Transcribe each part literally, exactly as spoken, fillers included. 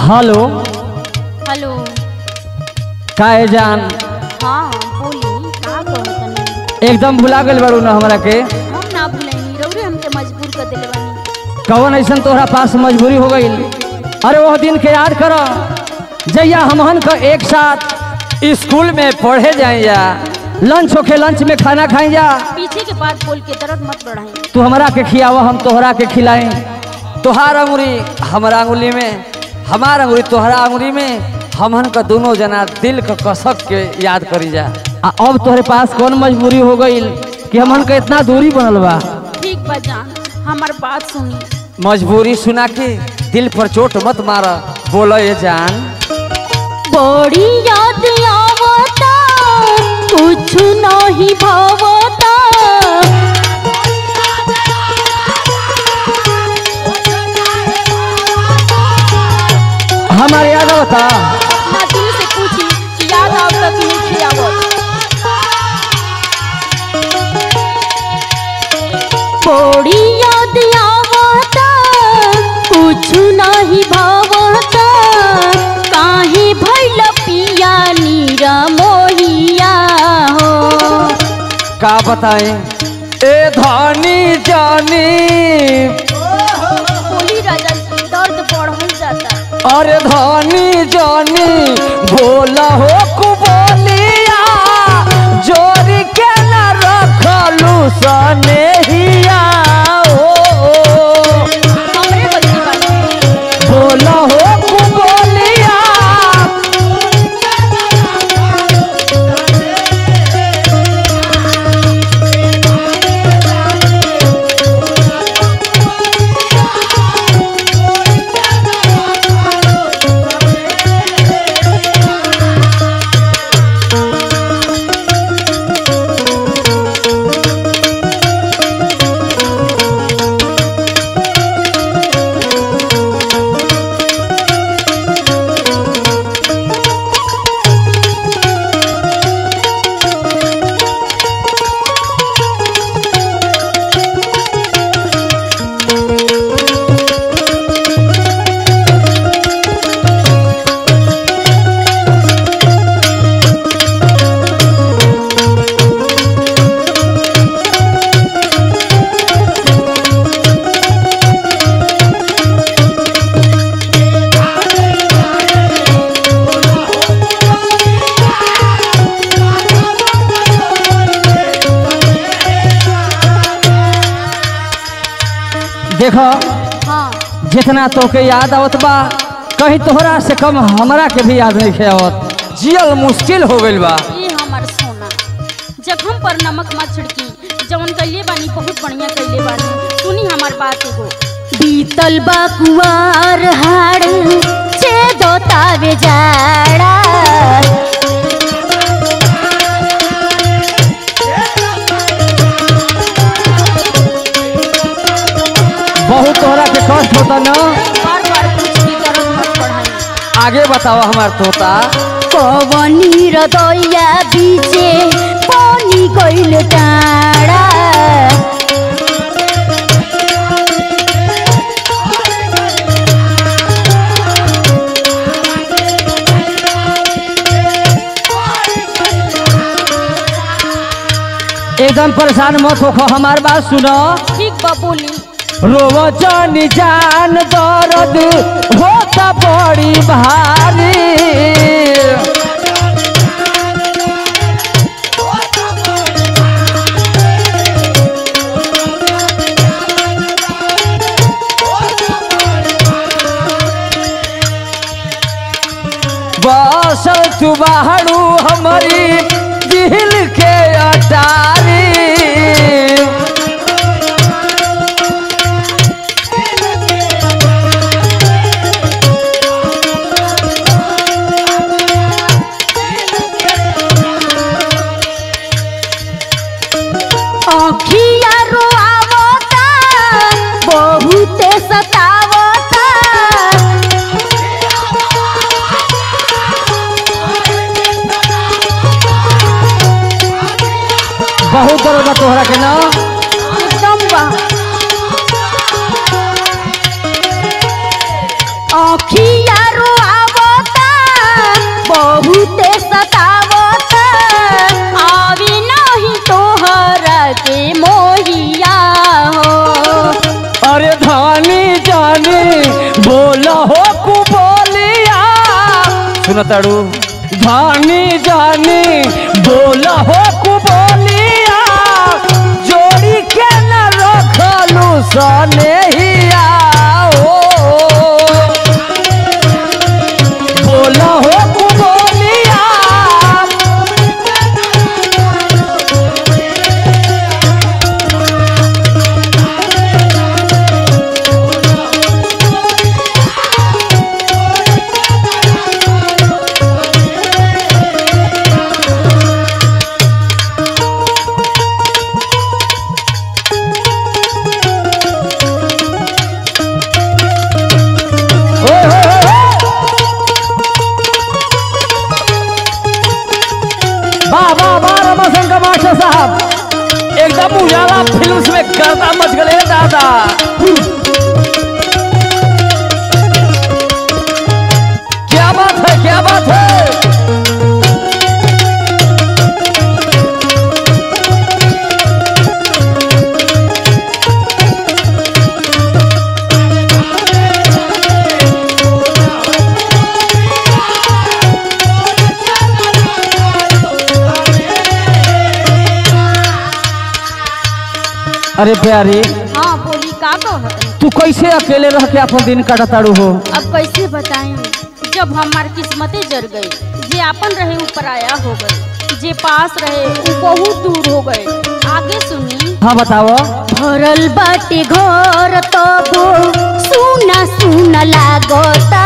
Hello hello. काहे जान हाँ बोली का कहतनी। एकदम भुला गल बारू ना हमरा के। हम ना भूलेनी रउरे हमके मजबूर कर देले बानी। कौन ऐसा तोहरा पास मजबूरी हो गई? अरे वह दिन के याद करो जैया हमहन का एक साथ स्कूल में पढ़े जाइया, लंच होके लंच में खाना खाई जा। पीछे के बात बोल के दर्द मत बढ़ाई। तू हमरा के खियावा, हम तोहरा के खिलाई। तोहार अंगुरी हमारा अंगुली में, हमार अंगुरी तोहरा अंगुरी में, हमहन का दोनों जना दिल का कसक के याद करी जा। आ अब तोहरे पास कौन मजबूरी हो गई कि हमहन का इतना दूरी बनल बा? ठीक बा जान, हमार बात सुनी। मजबूरी सुना के दिल पर चोट मत मारा, बोलो ये जान। बड़ी याद आवता कुछ नहीं भावता। हमारे याद होता ना दिल से पूछी कि याद आवता कि नहीं आवत। बड़ी याद आवता कुछ नहीं भावता। काहे भइल पिया नीरा मोहिया हो। का बताएं ए धानी जानी, बोली राजा दर्द बढ़ल जाता। अरे धानी जानी बोला हो कुबोलिया, जोरी के न रखलू सनेहिया हो। हमरे बच्ची बानी। बोला हो कुबोलिया, देखो हाँ जितना तोके याद आवत बा कहीं तोहरा से कम हमरा के भी याद नहीं आवत। जियल मुश्किल हो गइल बा। ये हमार सोना, जख्म पर नमक मत छिड़की। जवन कइले बानी बहुत बढ़िया कइले बानी। सुनी हमार बात एगो। बीतल बा कुआर हाड़ से दोतावे जाड़ा। बहुत तोहरा के कष्ट होता ना। बार बार कुछ भी दर्द मत बढ़ाई। आगे बतावा हमार तोता। कवनी हृदया बीचे पानी गइल टाड़ा। एकदम परेशान मत हो, हमार बात सुनो। ठीक बा बोली। रोव जानी जान दर्द होता बड़ी भारी। बसल तू बाहरू हमारी दिल के अटारी। अखिया रोआवता बहुते सतावता। बहुत दर्द बा तोहरा के ना। एकदम बा। अखिया रो सुन ताड़ू धानी जानी बोला हो कुबोलिया जोड़ी के न रखलू सनेहिया हो बोला हो कुबोलिया साहब एकदम उजाला फिल्म में गर्दा मच गए दादा। क्या बात है क्या बात है। अरे प्यारी हाँ बोली का कहत तू कैसे अकेले रह के अपन दिन काटताड़ू हो। अब कैसे बताएं जब हमार किस्मतें जर गई जे आपन रहे ऊपर आया हो गए जे पास रहे वो बहुत दूर हो गए। आगे सुनी। हाँ बताओ। भरल बाटे घर तब सुना सुना लागता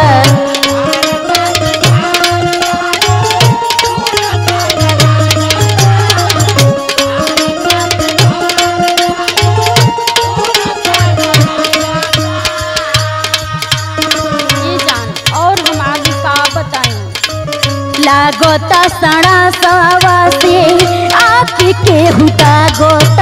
लागता सड़ा सवा से आके के हुता गोता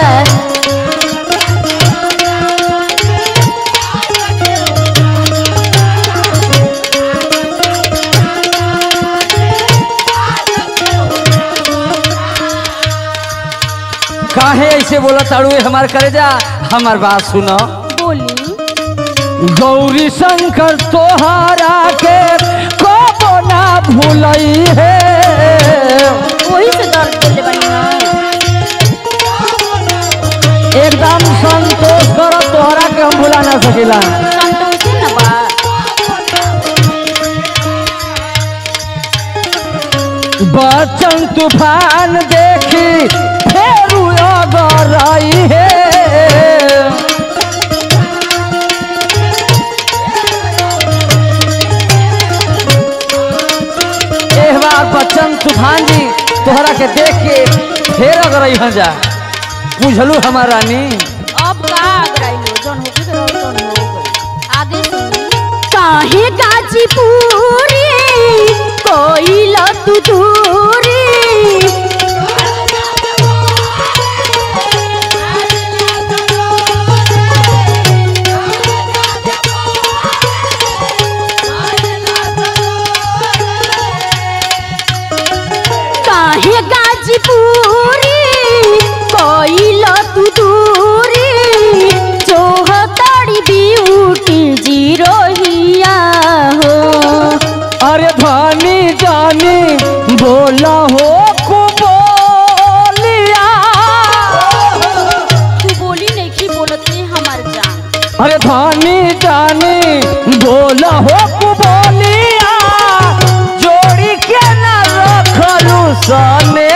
काहे ऐसे बोला ताड़ू हमार करेजा हमार बात सुनो। बोली। गौरी शंकर तोहरा के कबो ना भूलई है वही से दर्द दिल बनिया एकदम संतोष करो तोहरा के हम भुला ना सकेला। संतोष न बा बचन तूफान देखी फेरू अगर आई है बच्चन तूफान जी तोहरा के देख के फेर अगर यहाँ जा बुझलू हमार रानी। अब का अगराई हो जौन होके तो जौन हो गई। आगे सुनी। काहे गाजीपुरी कोई लतू दूरी काहे गाजीपुरी कोई लतू दूरी चौहत्तरी ब्यूटी जीरो हिया हो। अरे धानी जानी बोला हो कुबोलिया तू बोली नहीं की बोलते हमार जान। अरे धानी जानी बोला हो कुबोलिया जोड़ी के न रखलू सने